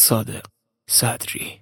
صادق صدری.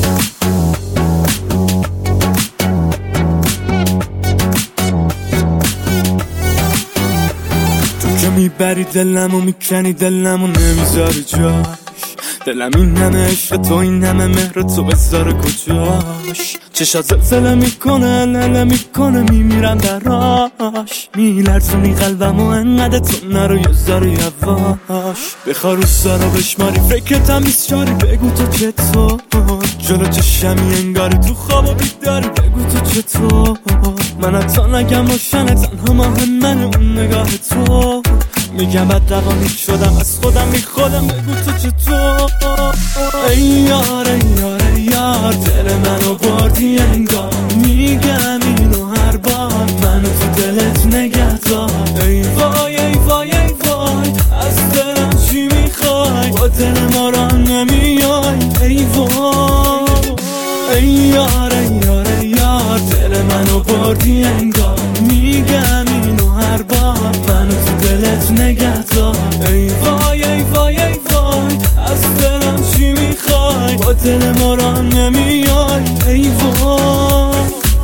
تو که میبری دلمو میکنی دلمو نمیذاری جاش، دلم این همه عشق تو این همه مهر تو بذاره کجاش. چشات زلزله میکنه لله میکنه میمیرم دراش، میلرزونی قلبمو انقدر تو نرو یه ذره یواش. بخواه روزا رو بشماری فکرتم بیسچاری، بگو تو چطور جلو چشمی انگاری تو خواب و بیداری، بگو تو چطور. من حتی نگم روشنه تنها ماه من اون نگاه تو، میگم بد روانی شدم از خودم میخودم، بگو تو چطور. ای یار ای یار ای یار دل منو بردی انگار، میگم اینو هر بار منو تو دلت نگه دار. ای وای ای وای ای وای از دلم چی میخوای، با دل ما را نمیای. ای وای ای یار ای یار ای یار دل منو بردی انگار، میگم اینو هر بار منو تو دلت نگه دار. ای وای ای وای ای وای از دلم چی میخوای، با دل ما را نمیای. ای وای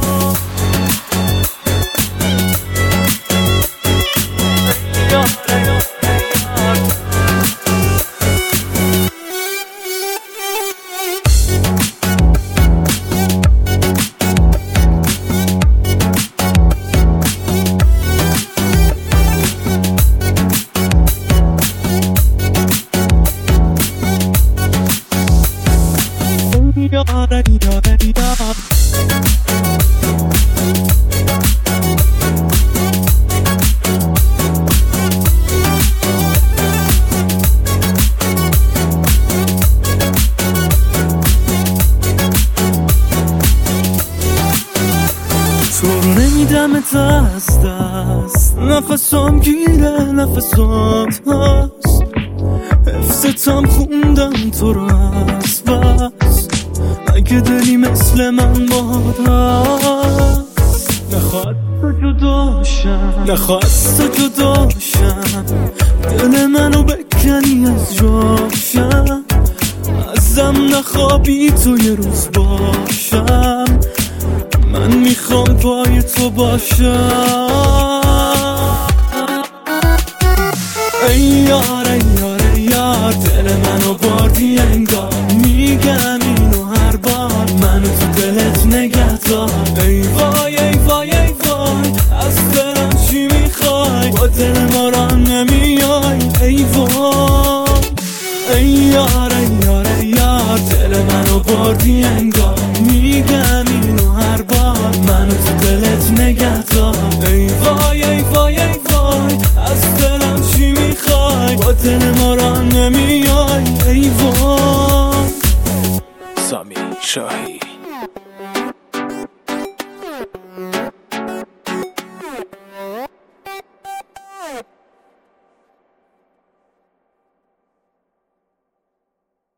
تو رو نمیدم دست دست، نفسم گیره نفسم هست، حفظتم خوندم تو رو از بس. مگه دلی مثل من هست، نخواست تو جداشم نخواست تو جداشم، دل منو بکنی از جاشم، ازم نخوابی تو یه روز باشم. من میخوام پای تو باشم. ای یار ای یار ای یار دل منو بردی انگار، میگم اینو هر بار منو تو دلت نگه دار. ای وای ای وای ای وای از دلم چی میخوای، با دل ما را نمیای. ای وای ای یار ای یار ای یار دل منو بردی انگار، میگم اینو هر بار منو تو دلت نگه دار. ای وای ای وای ای وای از دلم چی میخوای، با دل ما را نمیای. ای وای سامی شاهی.